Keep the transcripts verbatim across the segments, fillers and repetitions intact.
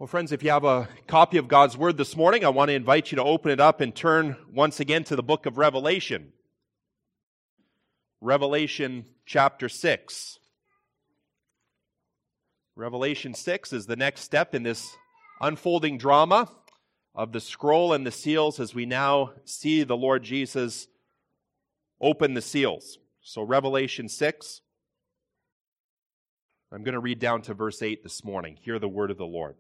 Well, friends, if you have a copy of God's Word this morning, I want to invite you to open it up and turn once again to the book of Revelation. Revelation chapter six. Revelation six is the next step in this unfolding drama of the scroll and the seals as we now see the Lord Jesus open the seals. So Revelation six, I'm going to read down to verse eight this morning. Hear the word of the Lord.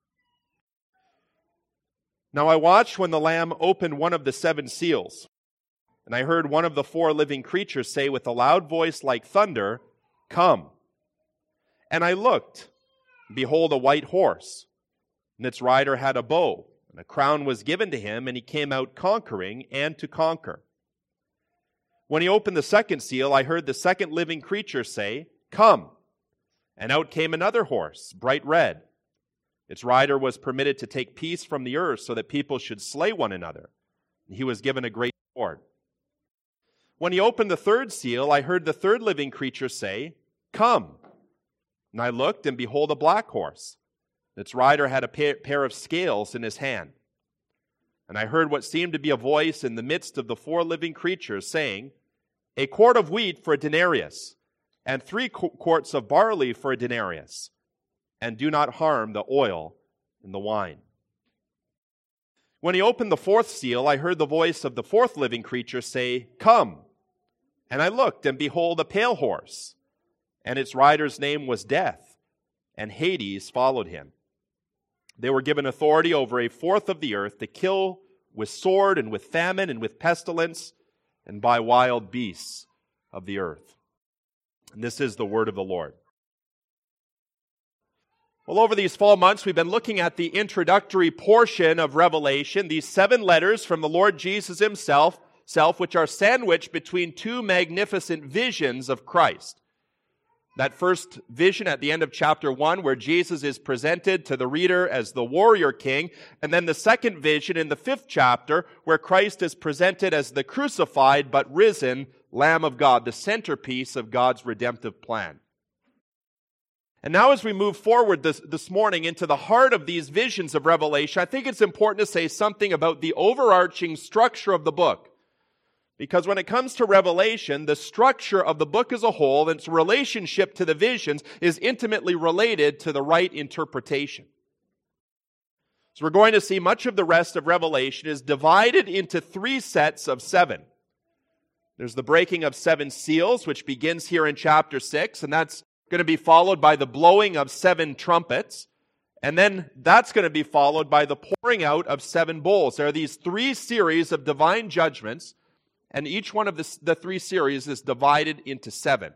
Now I watched when the Lamb opened one of the seven seals, and I heard one of the four living creatures say with a loud voice like thunder, "Come." And I looked, and behold, a white horse, and its rider had a bow, and a crown was given to him, and he came out conquering and to conquer. When he opened the second seal, I heard the second living creature say, "Come." And out came another horse, bright red. Its rider was permitted to take peace from the earth so that people should slay one another. He was given a great sword. When he opened the third seal, I heard the third living creature say, "Come." And I looked, and behold, a black horse. Its rider had a pair of scales in his hand. And I heard what seemed to be a voice in the midst of the four living creatures saying, "A quart of wheat for a denarius, and three quarts of barley for a denarius. And do not harm the oil and the wine." When he opened the fourth seal, I heard the voice of the fourth living creature say, "Come." And I looked, and behold, a pale horse, and its rider's name was Death, and Hades followed him. They were given authority over a fourth of the earth to kill with sword and with famine and with pestilence and by wild beasts of the earth. And this is the word of the Lord. Well, over these fall months, we've been looking at the introductory portion of Revelation, these seven letters from the Lord Jesus himself, self, which are sandwiched between two magnificent visions of Christ. That first vision at the end of chapter one, where Jesus is presented to the reader as the warrior king, and then the second vision in the fifth chapter, where Christ is presented as the crucified but risen Lamb of God, the centerpiece of God's redemptive plan. And now as we move forward this, this morning into the heart of these visions of Revelation, I think it's important to say something about the overarching structure of the book. Because when it comes to Revelation, the structure of the book as a whole and its relationship to the visions is intimately related to the right interpretation. So we're going to see much of the rest of Revelation is divided into three sets of seven. There's the breaking of seven seals, which begins here in chapter six, and that's going to be followed by the blowing of seven trumpets. And then that's going to be followed by the pouring out of seven bowls. There are these three series of divine judgments, and each one of the, the three series is divided into seven.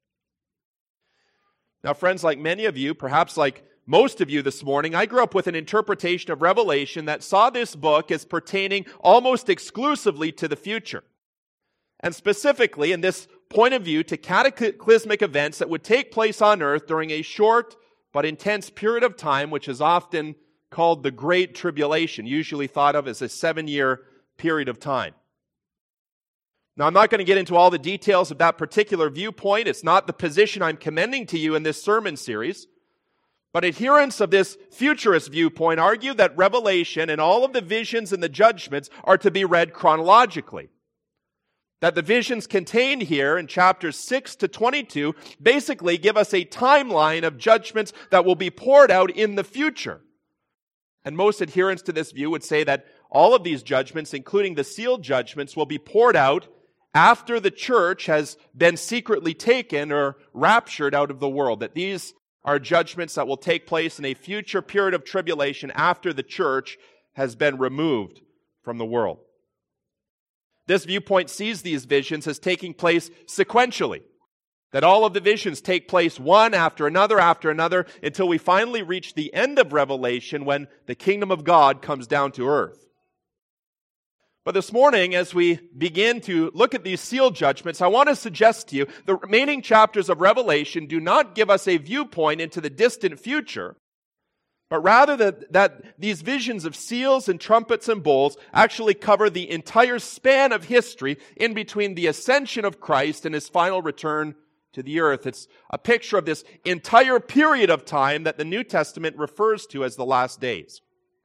Now, friends, like many of you, perhaps like most of you this morning, I grew up with an interpretation of Revelation that saw this book as pertaining almost exclusively to the future. And specifically, in this point of view, to cataclysmic events that would take place on earth during a short but intense period of time, which is often called the Great Tribulation, usually thought of as a seven-year period of time. Now, I'm not going to get into all the details of that particular viewpoint. It's not the position I'm commending to you in this sermon series. But adherents of this futurist viewpoint argue that Revelation and all of the visions and the judgments are to be read chronologically. That the visions contained here in chapters six to twenty-two basically give us a timeline of judgments that will be poured out in the future. And most adherents to this view would say that all of these judgments, including the sealed judgments, will be poured out after the church has been secretly taken or raptured out of the world. That these are judgments that will take place in a future period of tribulation after the church has been removed from the world. This viewpoint sees these visions as taking place sequentially. That all of the visions take place one after another after another until we finally reach the end of Revelation when the kingdom of God comes down to earth. But this morning, as we begin to look at these sealed judgments, I want to suggest to you the remaining chapters of Revelation do not give us a viewpoint into the distant future, but rather that, that these visions of seals and trumpets and bowls actually cover the entire span of history in between the ascension of Christ and his final return to the earth. It's a picture of this entire period of time that the New Testament refers to as the last days.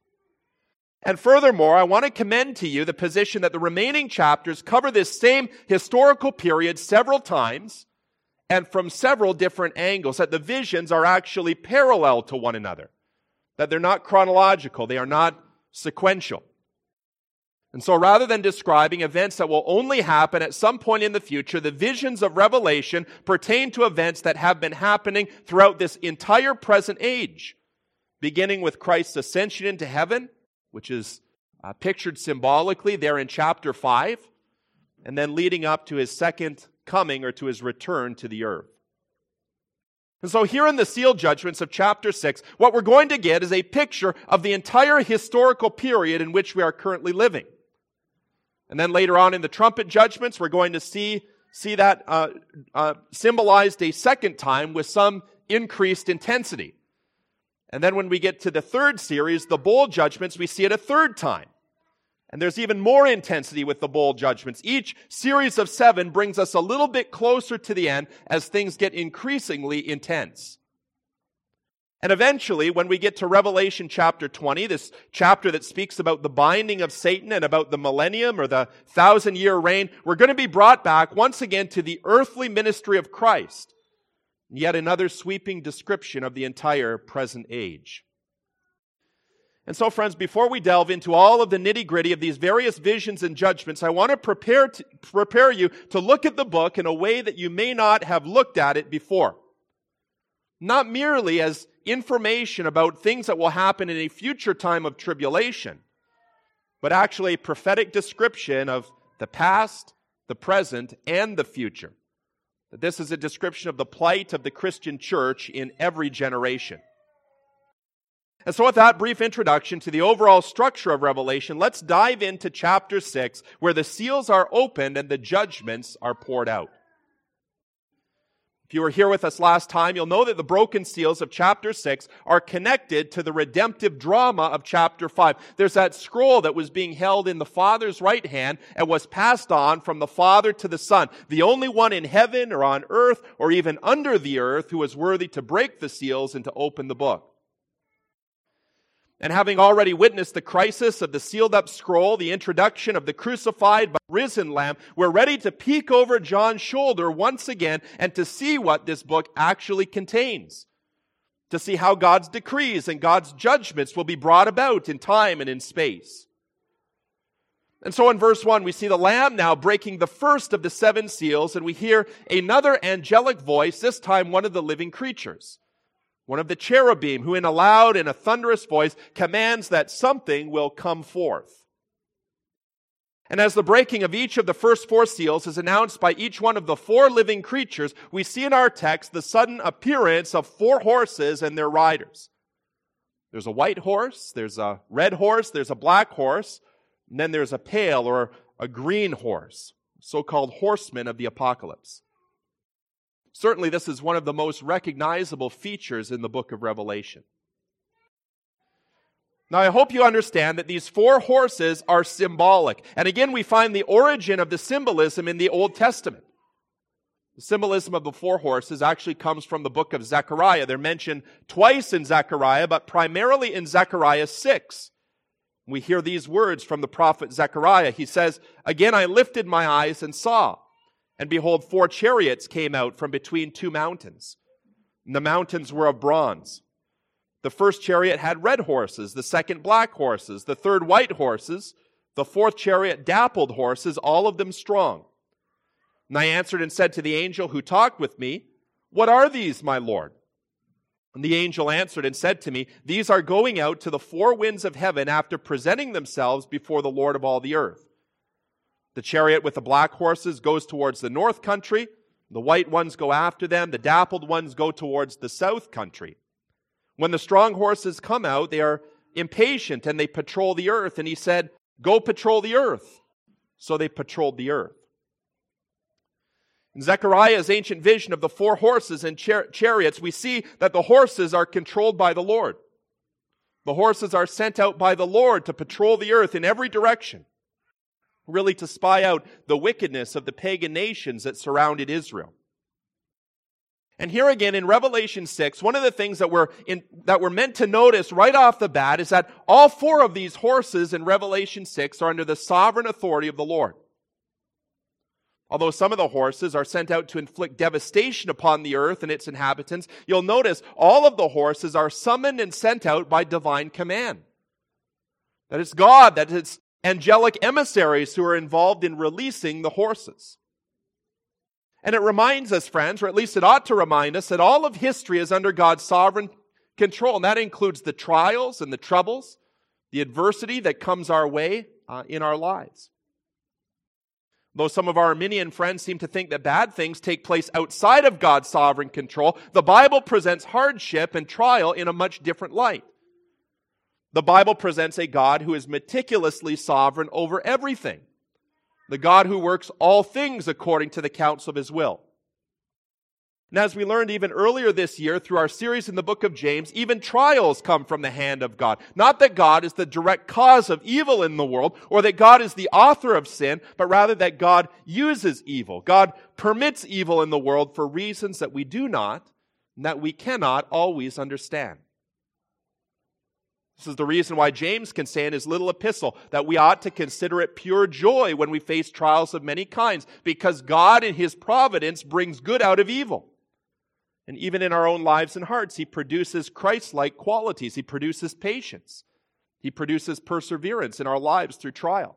And furthermore, I want to commend to you the position that the remaining chapters cover this same historical period several times and from several different angles, that the visions are actually parallel to one another, that they're not chronological, they are not sequential. And so rather than describing events that will only happen at some point in the future, the visions of Revelation pertain to events that have been happening throughout this entire present age, beginning with Christ's ascension into heaven, which is uh, pictured symbolically there in chapter five, and then leading up to his second coming or to his return to the earth. And so here in the seal judgments of chapter six, what we're going to get is a picture of the entire historical period in which we are currently living. And then later on in the trumpet judgments, we're going to see, see that uh, uh, symbolized a second time with some increased intensity. And then when we get to the third series, the bowl judgments, we see it a third time. And there's even more intensity with the bowl judgments. Each series of seven brings us a little bit closer to the end as things get increasingly intense. And eventually, when we get to Revelation chapter twenty, this chapter that speaks about the binding of Satan and about the millennium or the thousand-year reign, we're going to be brought back once again to the earthly ministry of Christ. Yet another sweeping description of the entire present age. And so, friends, before we delve into all of the nitty-gritty of these various visions and judgments, I want to prepare, to prepare you to look at the book in a way that you may not have looked at it before. Not merely as information about things that will happen in a future time of tribulation, but actually a prophetic description of the past, the present, and the future. That this is a description of the plight of the Christian church in every generation. And so with that brief introduction to the overall structure of Revelation, let's dive into chapter six, where the seals are opened and the judgments are poured out. If you were here with us last time, you'll know that the broken seals of chapter six are connected to the redemptive drama of chapter five. There's that scroll that was being held in the Father's right hand and was passed on from the Father to the Son, the only one in heaven or on earth or even under the earth who was worthy to break the seals and to open the book. And having already witnessed the crisis of the sealed up scroll, the introduction of the crucified but risen Lamb, we're ready to peek over John's shoulder once again and to see what this book actually contains. To see how God's decrees and God's judgments will be brought about in time and in space. And so in verse one, we see the Lamb now breaking the first of the seven seals, and we hear another angelic voice, this time one of the living creatures. One of the cherubim, who in a loud and a thunderous voice commands that something will come forth. And as the breaking of each of the first four seals is announced by each one of the four living creatures, we see in our text the sudden appearance of four horses and their riders. There's a white horse, there's a red horse, there's a black horse, and then there's a pale or a green horse, so-called horsemen of the apocalypse. Certainly, this is one of the most recognizable features in the book of Revelation. Now, I hope you understand that these four horses are symbolic. And again, we find the origin of the symbolism in the Old Testament. The symbolism of the four horses actually comes from the book of Zechariah. They're mentioned twice in Zechariah, but primarily in Zechariah six. We hear these words from the prophet Zechariah. He says, "Again I lifted my eyes and saw. And behold, four chariots came out from between two mountains. And the mountains were of bronze. The first chariot had red horses, the second black horses, the third white horses, the fourth chariot dappled horses, all of them strong. And I answered and said to the angel who talked with me, 'What are these, my Lord?' And the angel answered and said to me, 'These are going out to the four winds of heaven after presenting themselves before the Lord of all the earth. The chariot with the black horses goes towards the north country. The white ones go after them. The dappled ones go towards the south country. When the strong horses come out, they are impatient and they patrol the earth.' And he said, 'Go patrol the earth.' So they patrolled the earth." In Zechariah's ancient vision of the four horses and char- chariots, we see that the horses are controlled by the Lord. The horses are sent out by the Lord to patrol the earth in every direction, really to spy out the wickedness of the pagan nations that surrounded Israel. And here again in Revelation six, one of the things that we're, in, that we're meant to notice right off the bat is that all four of these horses in Revelation six are under the sovereign authority of the Lord. Although some of the horses are sent out to inflict devastation upon the earth and its inhabitants, you'll notice all of the horses are summoned and sent out by divine command. That it's God, that it's angelic emissaries who are involved in releasing the horses. And it reminds us, friends, or at least it ought to remind us, that all of history is under God's sovereign control. And that includes the trials and the troubles, the adversity that comes our way uh, in our lives. Though some of our Arminian friends seem to think that bad things take place outside of God's sovereign control, the Bible presents hardship and trial in a much different light. The Bible presents a God who is meticulously sovereign over everything. The God who works all things according to the counsel of His will. And as we learned even earlier this year through our series in the book of James, even trials come from the hand of God. Not that God is the direct cause of evil in the world, or that God is the author of sin, but rather that God uses evil. God permits evil in the world for reasons that we do not, and that we cannot always understand. This is the reason why James can say in his little epistle that we ought to consider it pure joy when we face trials of many kinds, because God in His providence brings good out of evil. And even in our own lives and hearts, He produces Christ-like qualities. He produces patience. He produces perseverance in our lives through trial.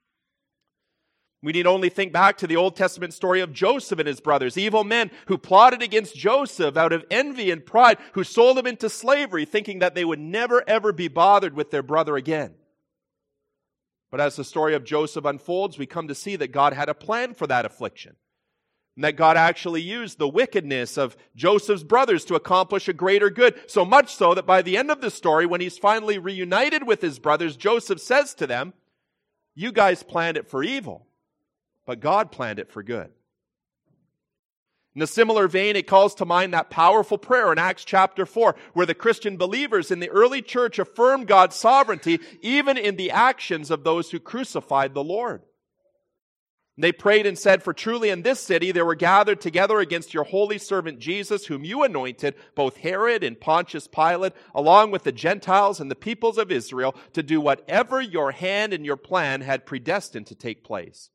We need only think back to the Old Testament story of Joseph and his brothers, evil men who plotted against Joseph out of envy and pride, who sold him into slavery, thinking that they would never ever be bothered with their brother again. But as the story of Joseph unfolds, we come to see that God had a plan for that affliction, and that God actually used the wickedness of Joseph's brothers to accomplish a greater good, so much so that by the end of the story, when he's finally reunited with his brothers, Joseph says to them, "You guys planned it for evil, but God planned it for good." In a similar vein, it calls to mind that powerful prayer in Acts chapter four, where the Christian believers in the early church affirmed God's sovereignty even in the actions of those who crucified the Lord. They prayed and said, "For truly in this city there were gathered together against your holy servant Jesus, whom you anointed, both Herod and Pontius Pilate, along with the Gentiles and the peoples of Israel, to do whatever your hand and your plan had predestined to take place."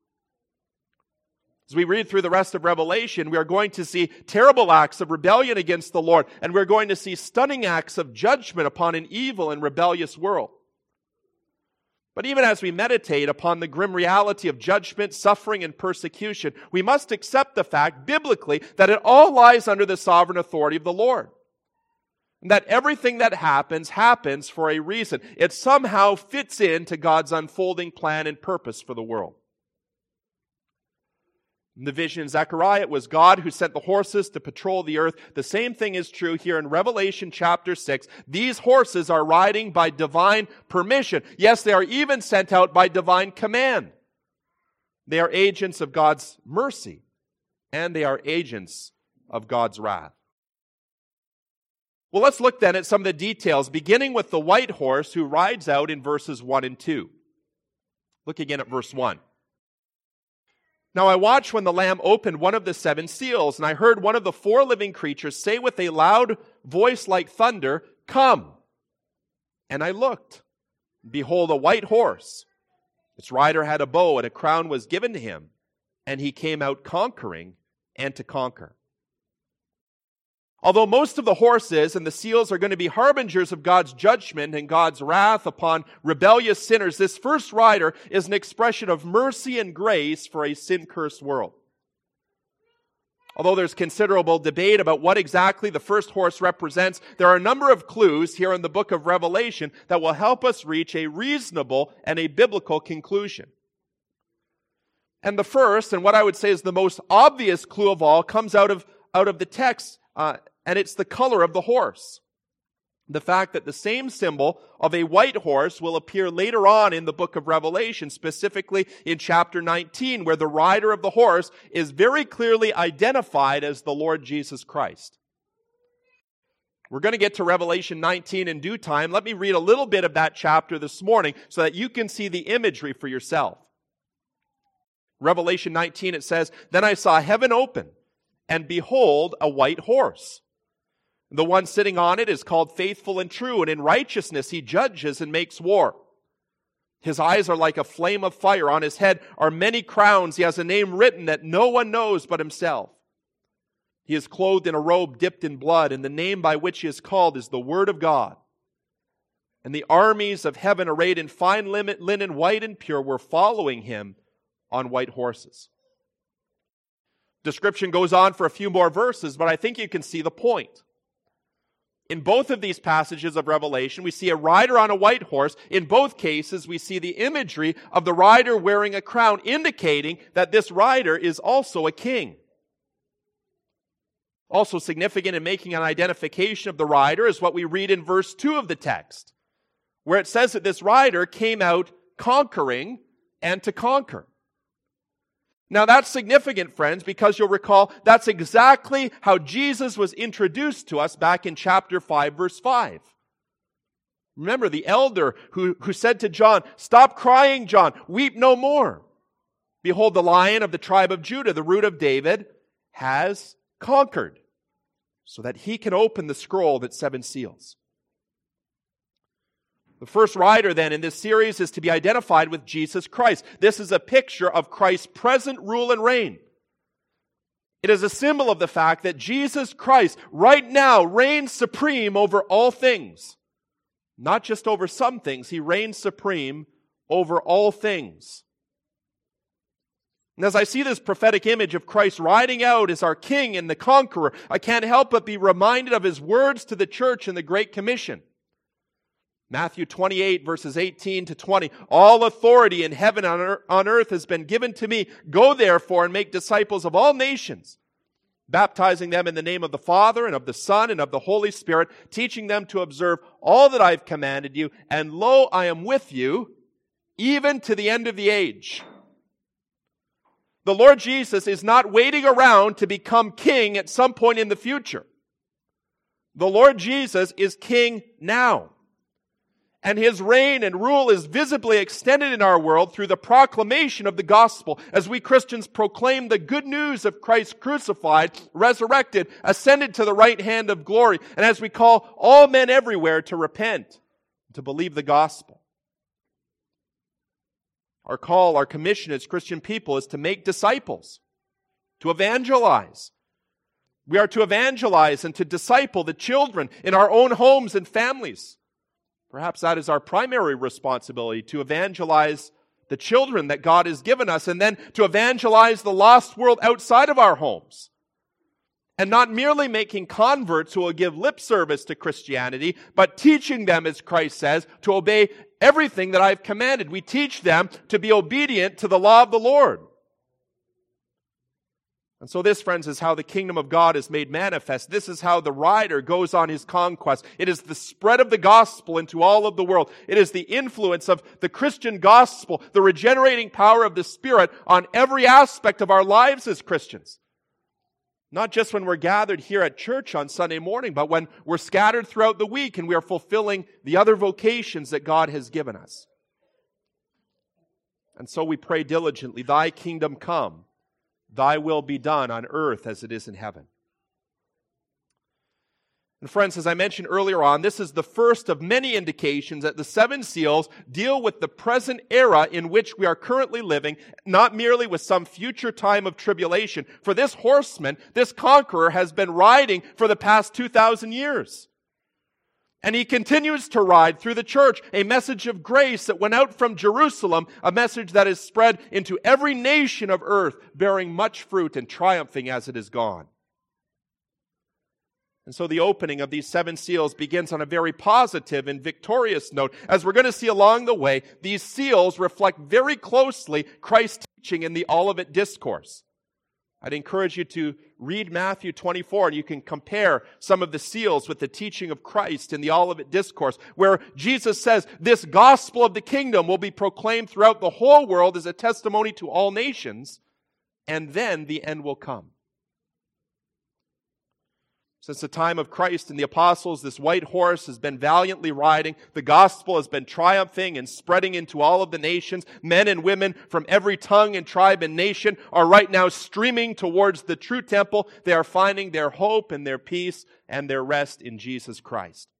As we read through the rest of Revelation, we are going to see terrible acts of rebellion against the Lord, and we're going to see stunning acts of judgment upon an evil and rebellious world. But even as we meditate upon the grim reality of judgment, suffering, and persecution, we must accept the fact, biblically, that it all lies under the sovereign authority of the Lord. And that everything that happens, happens for a reason. It somehow fits into God's unfolding plan and purpose for the world. In the vision in Zechariah, it was God who sent the horses to patrol the earth. The same thing is true here in Revelation chapter six. These horses are riding by divine permission. Yes, they are even sent out by divine command. They are agents of God's mercy, and they are agents of God's wrath. Well, let's look then at some of the details, beginning with the white horse who rides out in verses one and two. Look again at verse one. "Now I watched when the Lamb opened one of the seven seals, and I heard one of the four living creatures say with a loud voice like thunder, 'Come!' And I looked, and behold, a white horse. Its rider had a bow, and a crown was given to him, and he came out conquering and to conquer." Although most of the horses and the seals are going to be harbingers of God's judgment and God's wrath upon rebellious sinners, this first rider is an expression of mercy and grace for a sin-cursed world. Although there's considerable debate about what exactly the first horse represents, there are a number of clues here in the book of Revelation that will help us reach a reasonable and a biblical conclusion. And the first, and what I would say is the most obvious clue of all, comes out of, out of the text, uh, and it's the color of the horse. The fact that the same symbol of a white horse will appear later on in the book of Revelation, specifically in chapter nineteen, where the rider of the horse is very clearly identified as the Lord Jesus Christ. We're going to get to Revelation nineteen in due time. Let me read a little bit of that chapter this morning so that you can see the imagery for yourself. Revelation nineteen, it says, "Then I saw heaven open, and behold, a white horse. The one sitting on it is called Faithful and True, and in righteousness he judges and makes war. His eyes are like a flame of fire. On his head are many crowns. He has a name written that no one knows but himself. He is clothed in a robe dipped in blood, and the name by which he is called is the Word of God. And the armies of heaven, arrayed in fine linen, white and pure, were following him on white horses. Description goes on for a few more verses, but I think you can see the point. In both of these passages of Revelation, we see a rider on a white horse. In both cases, we see the imagery of the rider wearing a crown, indicating that this rider is also a king. Also significant in making an identification of the rider is what we read in verse two of the text, where it says that this rider came out conquering and to conquer. Now that's significant, friends, because you'll recall that's exactly how Jesus was introduced to us back in chapter five, verse five. Remember the elder who, who said to John, "Stop crying, John, weep no more. Behold, the Lion of the tribe of Judah, the Root of David, has conquered, so that he can open the scroll that's seven seals." The first rider then in this series is to be identified with Jesus Christ. This is a picture of Christ's present rule and reign. It is a symbol of the fact that Jesus Christ right now reigns supreme over all things. Not just over some things, he reigns supreme over all things. And as I see this prophetic image of Christ riding out as our King and the conqueror, I can't help but be reminded of his words to the church in the Great Commission. Matthew twenty-eight, verses eighteen to twenty. "All authority in heaven and on earth has been given to me. Go therefore and make disciples of all nations, baptizing them in the name of the Father and of the Son and of the Holy Spirit, teaching them to observe all that I've commanded you. And lo, I am with you, even to the end of the age." The Lord Jesus is not waiting around to become king at some point in the future. The Lord Jesus is king now. And his reign and rule is visibly extended in our world through the proclamation of the gospel as we Christians proclaim the good news of Christ crucified, resurrected, ascended to the right hand of glory, and as we call all men everywhere to repent, to believe the gospel. Our call, our commission as Christian people is to make disciples, to evangelize. We are to evangelize and to disciple the children in our own homes and families. Perhaps that is our primary responsibility, to evangelize the children that God has given us, and then to evangelize the lost world outside of our homes. And not merely making converts who will give lip service to Christianity, but teaching them, as Christ says, to obey everything that I've commanded. We teach them to be obedient to the law of the Lord. And so this, friends, is how the kingdom of God is made manifest. This is how the rider goes on his conquest. It is the spread of the gospel into all of the world. It is the influence of the Christian gospel, the regenerating power of the Spirit on every aspect of our lives as Christians. Not just when we're gathered here at church on Sunday morning, but when we're scattered throughout the week and we are fulfilling the other vocations that God has given us. And so we pray diligently, "Thy kingdom come. Thy will be done on earth as it is in heaven." And friends, as I mentioned earlier on, this is the first of many indications that the seven seals deal with the present era in which we are currently living, not merely with some future time of tribulation. For this horseman, this conqueror, has been riding for the past two thousand years. And he continues to ride through the church, a message of grace that went out from Jerusalem, a message that is spread into every nation of earth, bearing much fruit and triumphing as it is gone. And so the opening of these seven seals begins on a very positive and victorious note. As we're going to see along the way, these seals reflect very closely Christ's teaching in the Olivet Discourse. I'd encourage you to read Matthew twenty-four, and you can compare some of the seals with the teaching of Christ in the Olivet Discourse, where Jesus says this gospel of the kingdom will be proclaimed throughout the whole world as a testimony to all nations, and then the end will come. Since the time of Christ and the apostles, this white horse has been valiantly riding. The gospel has been triumphing and spreading into all of the nations. Men and women from every tongue and tribe and nation are right now streaming towards the true temple. They are finding their hope and their peace and their rest in Jesus Christ.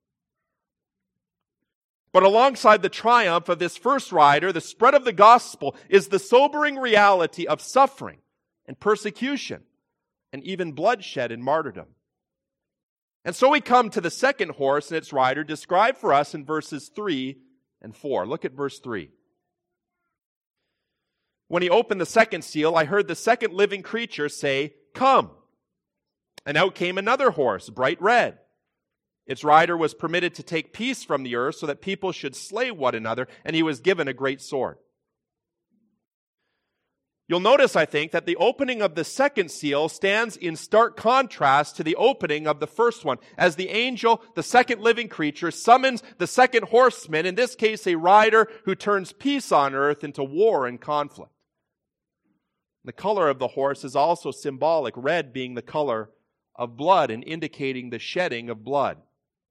But alongside the triumph of this first rider, the spread of the gospel is the sobering reality of suffering and persecution and even bloodshed and martyrdom. And so we come to the second horse and its rider described for us in verses three and four. Look at verse three. When he opened the second seal, I heard the second living creature say, "Come." And out came another horse, bright red. Its rider was permitted to take peace from the earth so that people should slay one another, and he was given a great sword. You'll notice, I think, that the opening of the second seal stands in stark contrast to the opening of the first one, as the angel, the second living creature, summons the second horseman, in this case a rider who turns peace on earth into war and conflict. The color of the horse is also symbolic, red being the color of blood and indicating the shedding of blood.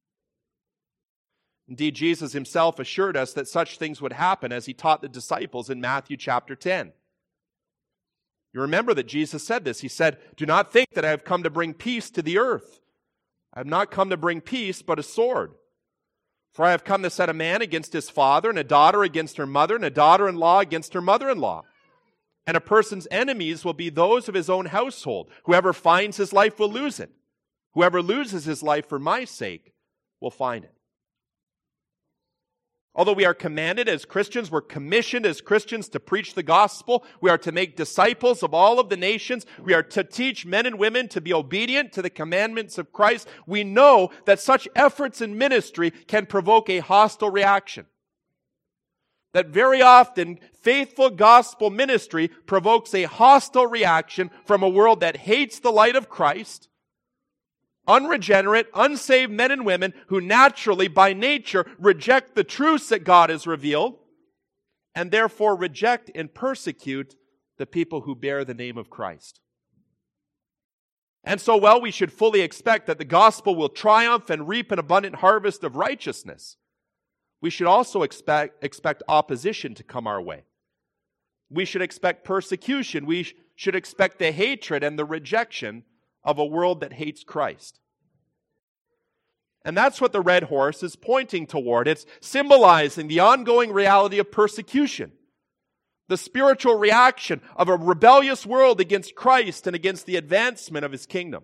Indeed, Jesus himself assured us that such things would happen as he taught the disciples in Matthew chapter ten. You remember that Jesus said this. He said, "Do not think that I have come to bring peace to the earth. I have not come to bring peace, but a sword. For I have come to set a man against his father, and a daughter against her mother, and a daughter-in-law against her mother-in-law. And a person's enemies will be those of his own household. Whoever finds his life will lose it. Whoever loses his life for my sake will find it." Although we are commanded as Christians, we're commissioned as Christians to preach the gospel. We are to make disciples of all of the nations. We are to teach men and women to be obedient to the commandments of Christ. We know that such efforts in ministry can provoke a hostile reaction. That very often, faithful gospel ministry provokes a hostile reaction from a world that hates the light of Christ, unregenerate, unsaved men and women who naturally, by nature, reject the truths that God has revealed, and therefore reject and persecute the people who bear the name of Christ. And so, well, we should fully expect that the gospel will triumph and reap an abundant harvest of righteousness. We should also expect, expect opposition to come our way. We should expect persecution. We sh- should expect the hatred and the rejection of a world that hates Christ. And that's what the red horse is pointing toward. It's symbolizing the ongoing reality of persecution, the spiritual reaction of a rebellious world against Christ and against the advancement of his kingdom.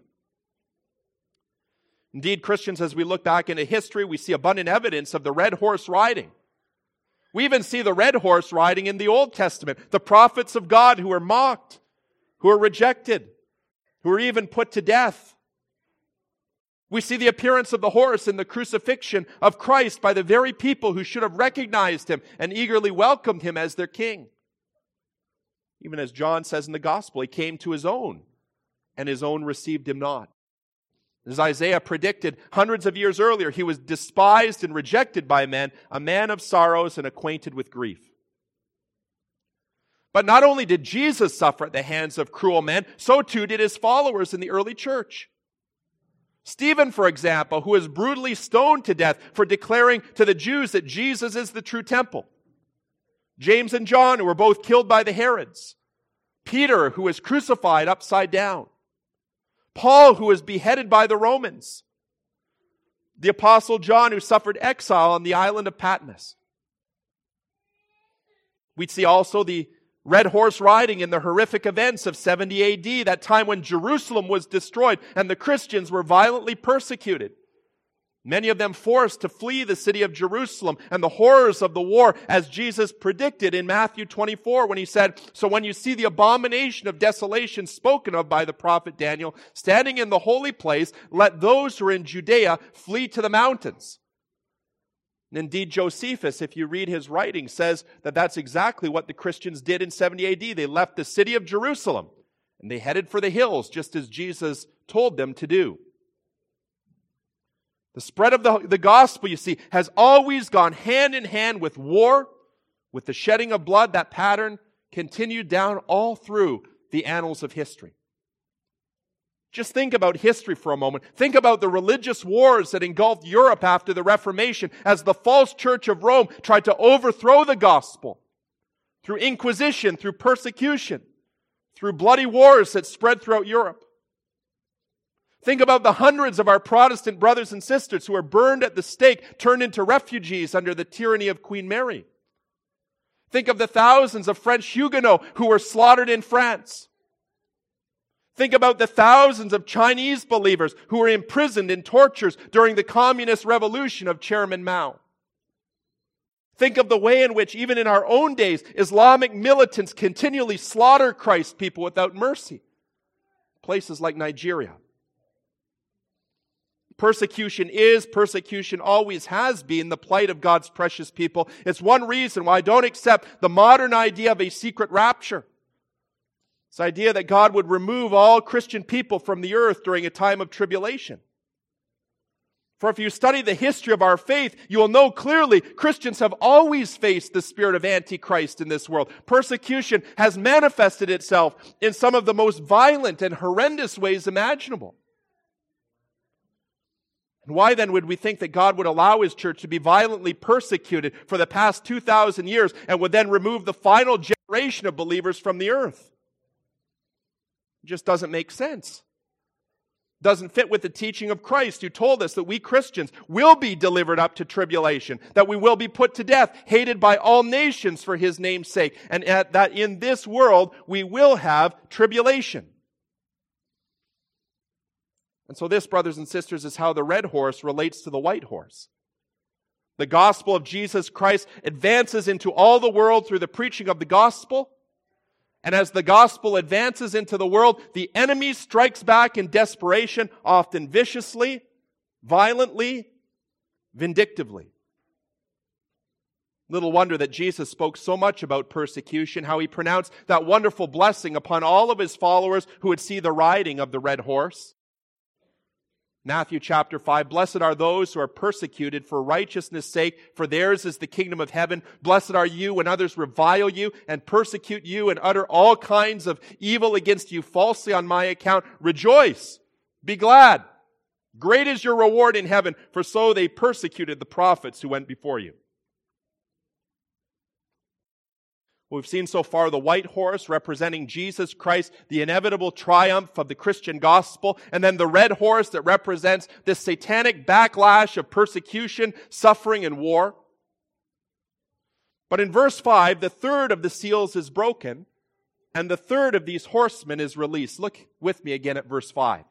Indeed, Christians, as we look back into history, we see abundant evidence of the red horse riding. We even see the red horse riding in the Old Testament, the prophets of God who are mocked, who are rejected, who were even put to death. We see the appearance of the horse in the crucifixion of Christ by the very people who should have recognized him and eagerly welcomed him as their king. Even as John says in the gospel, he came to his own, and his own received him not. As Isaiah predicted hundreds of years earlier, he was despised and rejected by men, a man of sorrows and acquainted with grief. But not only did Jesus suffer at the hands of cruel men, so too did his followers in the early church. Stephen, for example, who was brutally stoned to death for declaring to the Jews that Jesus is the true temple. James and John, who were both killed by the Herods. Peter, who was crucified upside down. Paul, who was beheaded by the Romans. The Apostle John, who suffered exile on the island of Patmos. We'd see also the red horse riding in the horrific events of seventy A D, that time when Jerusalem was destroyed and the Christians were violently persecuted. Many of them forced to flee the city of Jerusalem and the horrors of the war, as Jesus predicted in Matthew twenty-four when he said, "So when you see the abomination of desolation spoken of by the prophet Daniel standing in the holy place, let those who are in Judea flee to the mountains." And indeed, Josephus, if you read his writing, says that that's exactly what the Christians did in seventy A D. They left the city of Jerusalem and they headed for the hills, just as Jesus told them to do. The spread of the, the gospel, you see, has always gone hand in hand with war, with the shedding of blood. That pattern continued down all through the annals of history. Just think about history for a moment. Think about the religious wars that engulfed Europe after the Reformation as the false church of Rome tried to overthrow the gospel through inquisition, through persecution, through bloody wars that spread throughout Europe. Think about the hundreds of our Protestant brothers and sisters who were burned at the stake, turned into refugees under the tyranny of Queen Mary. Think of the thousands of French Huguenots who were slaughtered in France. Think about the thousands of Chinese believers who were imprisoned in tortures during the communist revolution of Chairman Mao. Think of the way in which, even in our own days, Islamic militants continually slaughter Christ's people without mercy. Places like Nigeria. Persecution is, persecution always has been the plight of God's precious people. It's one reason why I don't accept the modern idea of a secret rapture. This idea that God would remove all Christian people from the earth during a time of tribulation. For if you study the history of our faith, you will know clearly Christians have always faced the spirit of Antichrist in this world. Persecution has manifested itself in some of the most violent and horrendous ways imaginable. And why then would we think that God would allow His church to be violently persecuted for the past two thousand years and would then remove the final generation of believers from the earth? It just doesn't make sense. Doesn't fit with the teaching of Christ, who told us that we Christians will be delivered up to tribulation, that we will be put to death, hated by all nations for His name's sake, and that in this world we will have tribulation. And so this, brothers and sisters, is how the red horse relates to the white horse. The gospel of Jesus Christ advances into all the world through the preaching of the gospel. And as the gospel advances into the world, the enemy strikes back in desperation, often viciously, violently, vindictively. Little wonder that Jesus spoke so much about persecution, how He pronounced that wonderful blessing upon all of His followers who would see the riding of the red horse. Matthew chapter five, blessed are those who are persecuted for righteousness' sake, for theirs is the kingdom of heaven. Blessed are you when others revile you and persecute you and utter all kinds of evil against you falsely on my account. Rejoice, be glad. Great is your reward in heaven, for so they persecuted the prophets who went before you. We've seen so far the white horse representing Jesus Christ, the inevitable triumph of the Christian gospel, and then the red horse that represents this satanic backlash of persecution, suffering, and war. But in verse five, the third of the seals is broken, and the third of these horsemen is released. Look with me again at verse five.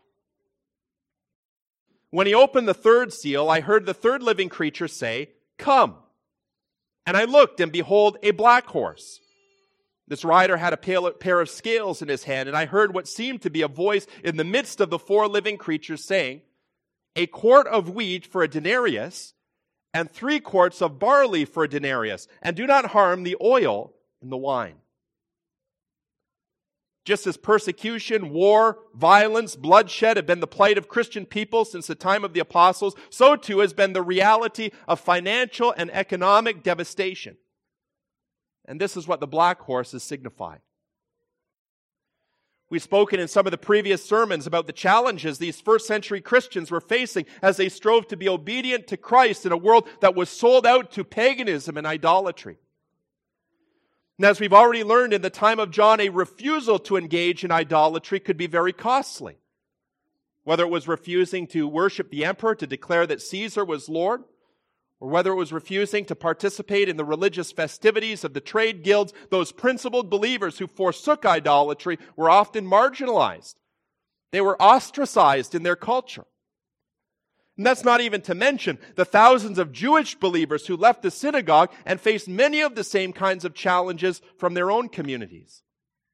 When He opened the third seal, I heard the third living creature say, "Come." And I looked, and behold, a black horse. This rider had a pair of scales in his hand, and I heard what seemed to be a voice in the midst of the four living creatures saying, "A quart of wheat for a denarius, and three quarts of barley for a denarius, and do not harm the oil and the wine." Just as persecution, war, violence, bloodshed have been the plight of Christian people since the time of the apostles, so too has been the reality of financial and economic devastation. And this is what the black horse is signifying. We've spoken in some of the previous sermons about the challenges these first century Christians were facing as they strove to be obedient to Christ in a world that was sold out to paganism and idolatry. And as we've already learned in the time of John, a refusal to engage in idolatry could be very costly. Whether it was refusing to worship the emperor, to declare that Caesar was Lord, or whether it was refusing to participate in the religious festivities of the trade guilds, those principled believers who forsook idolatry were often marginalized. They were ostracized in their culture. And that's not even to mention the thousands of Jewish believers who left the synagogue and faced many of the same kinds of challenges from their own communities.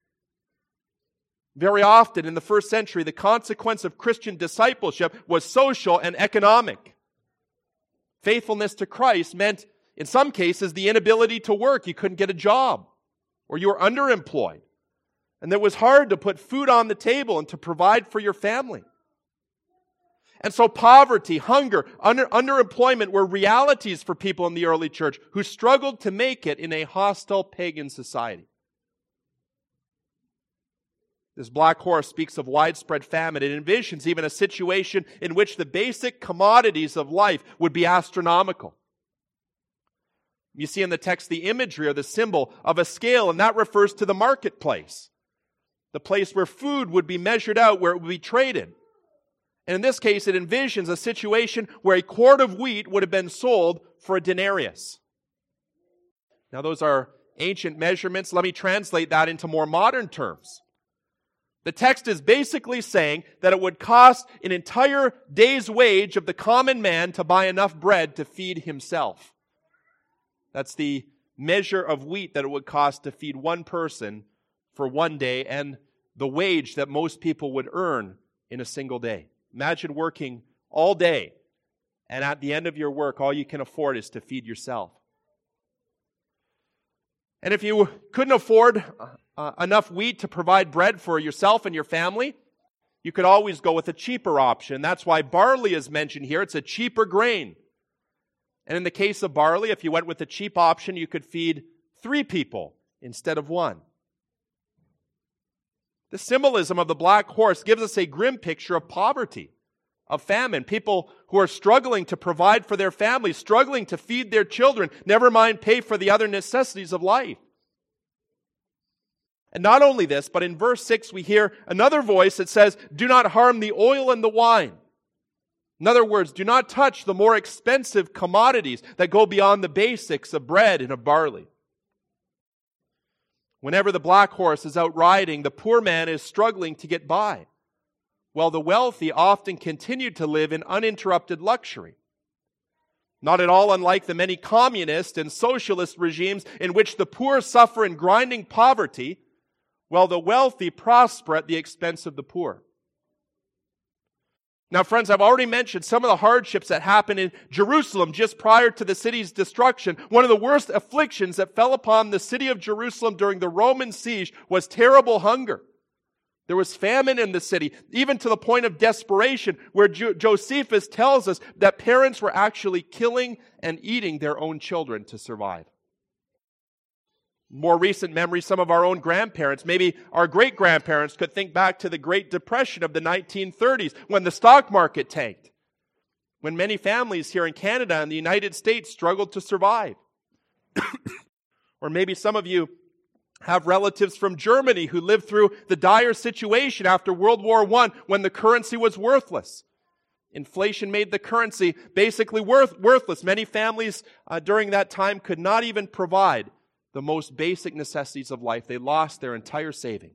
Very often in the first century, the consequence of Christian discipleship was social and economic. Faithfulness to Christ meant, in some cases, the inability to work. You couldn't get a job, or you were underemployed. And it was hard to put food on the table and to provide for your family. And so poverty, hunger, under, underemployment were realities for people in the early church who struggled to make it in a hostile pagan society. This black horse speaks of widespread famine. It envisions even a situation in which the basic commodities of life would be astronomical. You see in the text the imagery or the symbol of a scale, and that refers to the marketplace, the place where food would be measured out, where it would be traded. And in this case, it envisions a situation where a quart of wheat would have been sold for a denarius. Now, those are ancient measurements. Let me translate that into more modern terms. The text is basically saying that it would cost an entire day's wage of the common man to buy enough bread to feed himself. That's the measure of wheat that it would cost to feed one person for one day, and the wage that most people would earn in a single day. Imagine working all day, and at the end of your work, all you can afford is to feed yourself. And if you couldn't afford uh, enough wheat to provide bread for yourself and your family, you could always go with a cheaper option. That's why barley is mentioned here. It's a cheaper grain. And in the case of barley, if you went with a cheap option, you could feed three people instead of one. The symbolism of the black horse gives us a grim picture of poverty, of famine. People who are struggling to provide for their families, struggling to feed their children, never mind pay for the other necessities of life. And not only this, but in verse six we hear another voice that says, "Do not harm the oil and the wine." In other words, do not touch the more expensive commodities that go beyond the basics of bread and of barley. Whenever the black horse is out riding, the poor man is struggling to get by, while the wealthy often continue to live in uninterrupted luxury. Not at all unlike the many communist and socialist regimes in which the poor suffer in grinding poverty, while the wealthy prosper at the expense of the poor. Now, friends, I've already mentioned some of the hardships that happened in Jerusalem just prior to the city's destruction. One of the worst afflictions that fell upon the city of Jerusalem during the Roman siege was terrible hunger. There was famine in the city, even to the point of desperation, where Jo- Josephus tells us that parents were actually killing and eating their own children to survive. More recent memory, some of our own grandparents, maybe our great-grandparents, could think back to the Great Depression of the nineteen thirties when the stock market tanked, when many families here in Canada and the United States struggled to survive. Or maybe some of you have relatives from Germany who lived through the dire situation after World War One when the currency was worthless. Inflation made the currency basically worth, worthless. Many families uh, during that time could not even provide the most basic necessities of life. They lost their entire saving.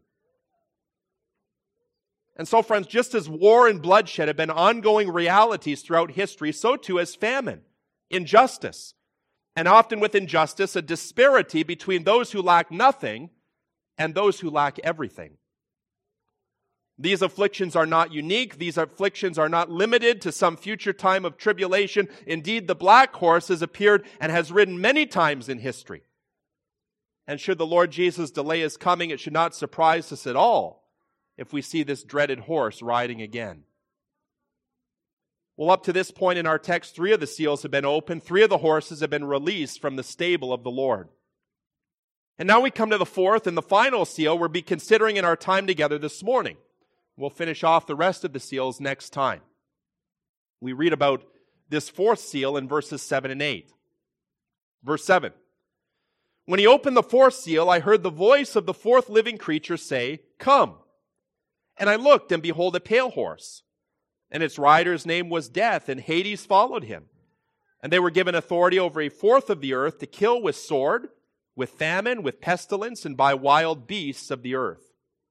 And so, friends, just as war and bloodshed have been ongoing realities throughout history, so too has famine, injustice, and often with injustice, a disparity between those who lack nothing and those who lack everything. These afflictions are not unique. These afflictions are not limited to some future time of tribulation. Indeed, the black horse has appeared and has ridden many times in history. And should the Lord Jesus delay his coming, it should not surprise us at all if we see this dreaded horse riding again. Well, up to this point in our text, three of the seals have been opened. Three of the horses have been released from the stable of the Lord. And now we come to the fourth and the final seal we'll be considering in our time together this morning. We'll finish off the rest of the seals next time. We read about this fourth seal in verses seven and eight. Verse seven. When he opened the fourth seal, I heard the voice of the fourth living creature say, "Come." And I looked, and behold, a pale horse. And its rider's name was Death, and Hades followed him. And they were given authority over a fourth of the earth to kill with sword, with famine, with pestilence, and by wild beasts of the earth.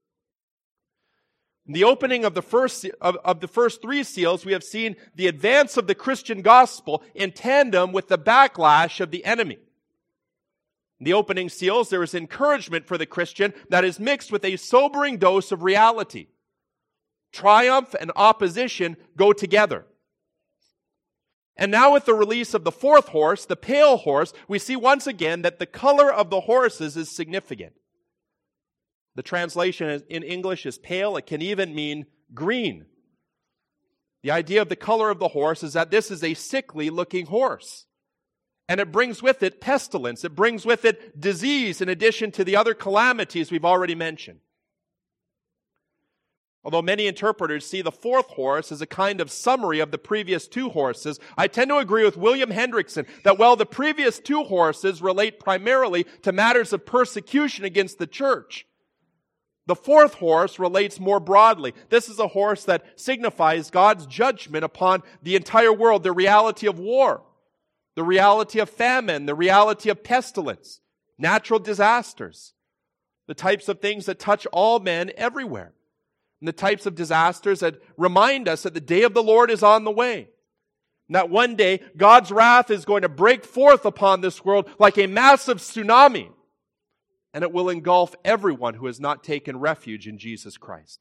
In the opening of the first of, of the first three seals, we have seen the advance of the Christian gospel in tandem with the backlash of the enemy. In the opening seals, there is encouragement for the Christian that is mixed with a sobering dose of reality. Triumph and opposition go together. And now with the release of the fourth horse, the pale horse, we see once again that the color of the horses is significant. The translation in English is pale. It can even mean green. The idea of the color of the horse is that this is a sickly-looking horse. And it brings with it pestilence. It brings with it disease in addition to the other calamities we've already mentioned. Although many interpreters see the fourth horse as a kind of summary of the previous two horses, I tend to agree with William Hendrickson that while the previous two horses relate primarily to matters of persecution against the church, the fourth horse relates more broadly. This is a horse that signifies God's judgment upon the entire world, the reality of war, the reality of famine, the reality of pestilence, natural disasters, the types of things that touch all men everywhere. And the types of disasters that remind us that the day of the Lord is on the way. And that one day, God's wrath is going to break forth upon this world like a massive tsunami. And it will engulf everyone who has not taken refuge in Jesus Christ.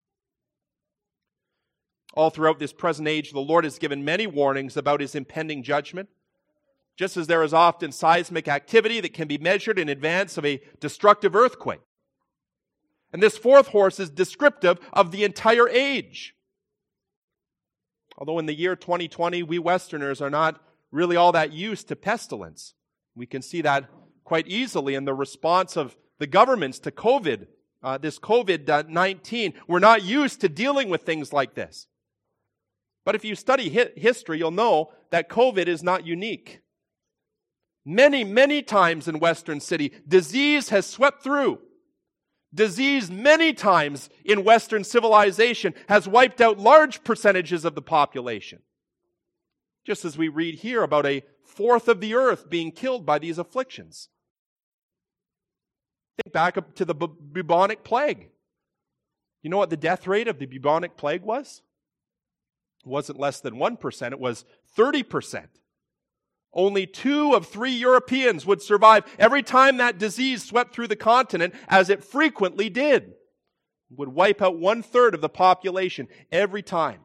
All throughout this present age, the Lord has given many warnings about His impending judgment. Just as there is often seismic activity that can be measured in advance of a destructive earthquake. And this fourth horse is descriptive of the entire age. Although in the year twenty twenty, we Westerners are not really all that used to pestilence. We can see that quite easily in the response of the governments to COVID, uh, this COVID nineteen. We're not used to dealing with things like this. But if you study hi- history, you'll know that COVID is not unique. Many, many times in Western City, disease has swept through. Disease many times in Western civilization has wiped out large percentages of the population. Just as we read here about a fourth of the earth being killed by these afflictions. Think back up to the bu- bubonic plague. You know what the death rate of the bubonic plague was? It wasn't less than one percent, it was thirty percent. Only two of three Europeans would survive every time that disease swept through the continent, as it frequently did. It would wipe out one third of the population every time.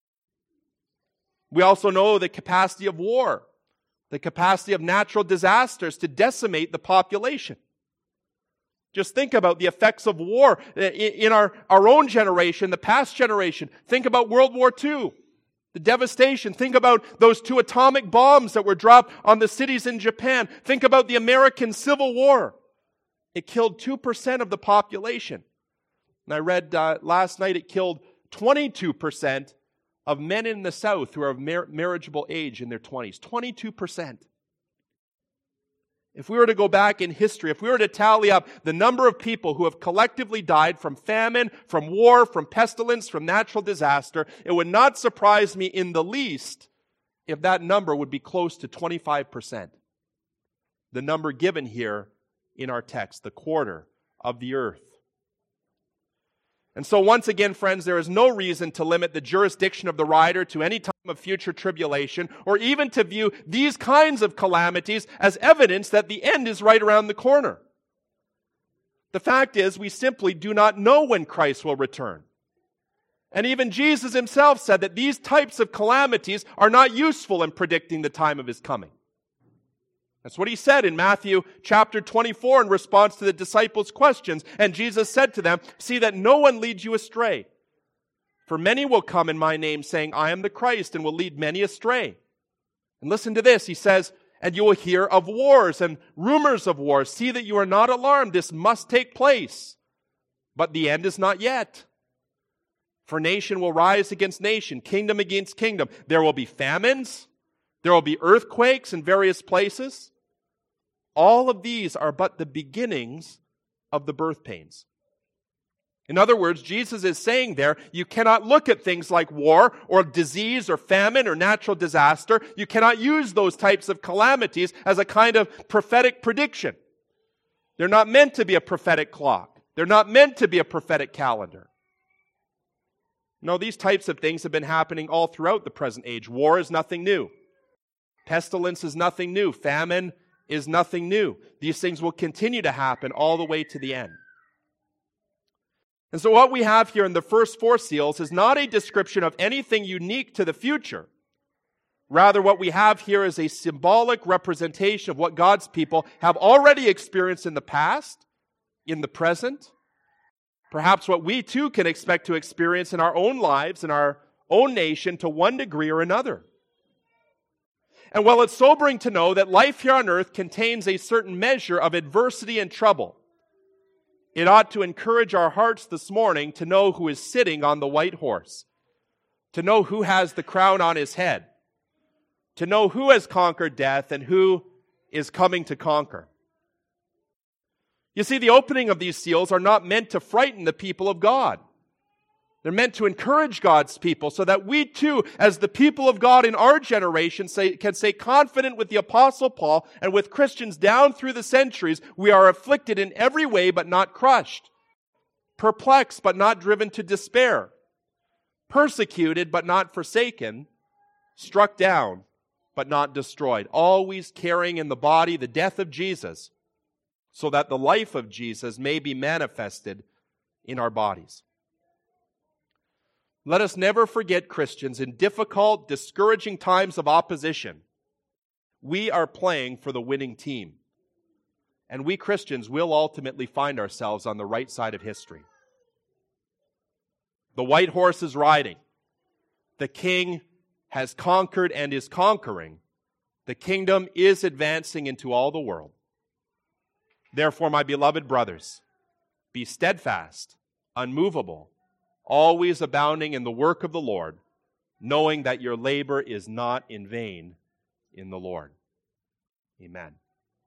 We also know the capacity of war, the capacity of natural disasters to decimate the population. Just think about the effects of war in our, our own generation, the past generation. Think about World War Two. The devastation. Think about those two atomic bombs that were dropped on the cities in Japan. Think about the American Civil War. It killed two percent of the population. And I read uh, last night it killed twenty-two percent of men in the South who are of mar- marriageable age in their twenties. twenty-two percent. If we were to go back in history, if we were to tally up the number of people who have collectively died from famine, from war, from pestilence, from natural disaster, it would not surprise me in the least if that number would be close to twenty-five percent. The number given here in our text, the quarter of the earth. And so once again, friends, there is no reason to limit the jurisdiction of the writer to any time of future tribulation, or even to view these kinds of calamities as evidence that the end is right around the corner. The fact is, we simply do not know when Christ will return. And even Jesus himself said that these types of calamities are not useful in predicting the time of his coming. That's what he said in Matthew chapter twenty-four in response to the disciples' questions. And Jesus said to them, "See that no one leads you astray. For many will come in my name, saying, 'I am the Christ,' and will lead many astray." And listen to this. He says, "And you will hear of wars and rumors of wars. See that you are not alarmed. This must take place. But the end is not yet. For nation will rise against nation, kingdom against kingdom. There will be famines. There will be earthquakes in various places. All of these are but the beginnings of the birth pains." In other words, Jesus is saying there, you cannot look at things like war or disease or famine or natural disaster. You cannot use those types of calamities as a kind of prophetic prediction. They're not meant to be a prophetic clock. They're not meant to be a prophetic calendar. No, these types of things have been happening all throughout the present age. War is nothing new. Pestilence is nothing new. Famine is nothing new. These things will continue to happen all the way to the end. And so what we have here in the first four seals is not a description of anything unique to the future. Rather, what we have here is a symbolic representation of what God's people have already experienced in the past, in the present, perhaps what we too can expect to experience in our own lives, in our own nation, to one degree or another. And while it's sobering to know that life here on earth contains a certain measure of adversity and trouble, It ought to encourage our hearts this morning to know who is sitting on the white horse, to know who has the crown on his head, to know who has conquered death and who is coming to conquer. You see, the opening of these seals are not meant to frighten the people of God. They're meant to encourage God's people so that we too, as the people of God in our generation, say, can say confident with the Apostle Paul and with Christians down through the centuries, we are afflicted in every way but not crushed, perplexed but not driven to despair, persecuted but not forsaken, struck down but not destroyed, always carrying in the body the death of Jesus, so that the life of Jesus may be manifested in our bodies. Let us never forget, Christians, in difficult, discouraging times of opposition, we are playing for the winning team. And we Christians will ultimately find ourselves on the right side of history. The white horse is riding. The king has conquered and is conquering. The kingdom is advancing into all the world. Therefore, my beloved brothers, be steadfast, unmovable, always abounding in the work of the Lord, knowing that your labor is not in vain in the Lord. Amen.